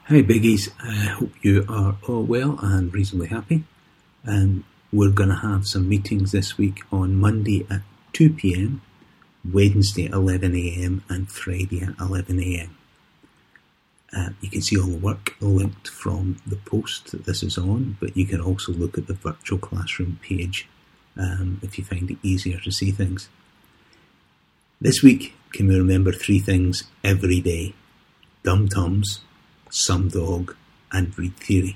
Hi Biggies, I hope you are all well and reasonably happy. We're going to have some meetings this week on Monday at 2 p.m, Wednesday at 11 a.m, and Friday at 11 a.m. You can see all the work linked from the post that this is on, but you can also look at the virtual classroom page if you find it easier to see things. This week, can we remember 3 things every day? Dum-tums, some dog, and read theory.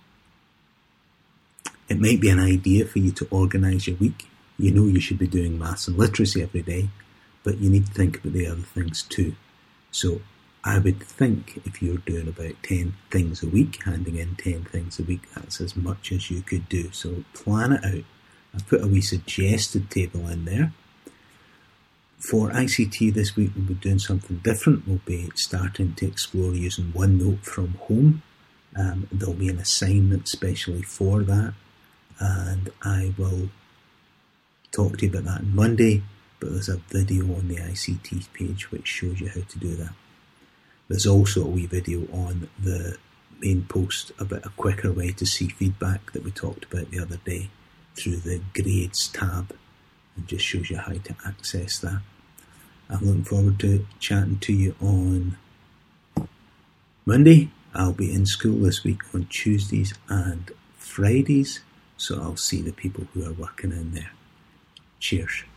It might be an idea for you to organise your week. You know you should be doing maths and literacy every day, but you need to think about the other things too. So I would think if you're doing about 10 things a week, handing in 10 things a week, that's as much as you could do. So plan it out. I've put a wee suggested table in there. For ICT this week, we'll be doing something different. We'll be starting to explore using OneNote from home. There'll be an assignment specially for that, and I will talk to you about that on Monday, but there's a video on the ICT page which shows you how to do that. There's also a wee video on the main post about a quicker way to see feedback that we talked about the other day through the grades tab, and just shows you how to access that. I'm looking forward to chatting to you on Monday. I'll be in school this week on Tuesdays and Fridays, so I'll see the people who are working in there. Cheers.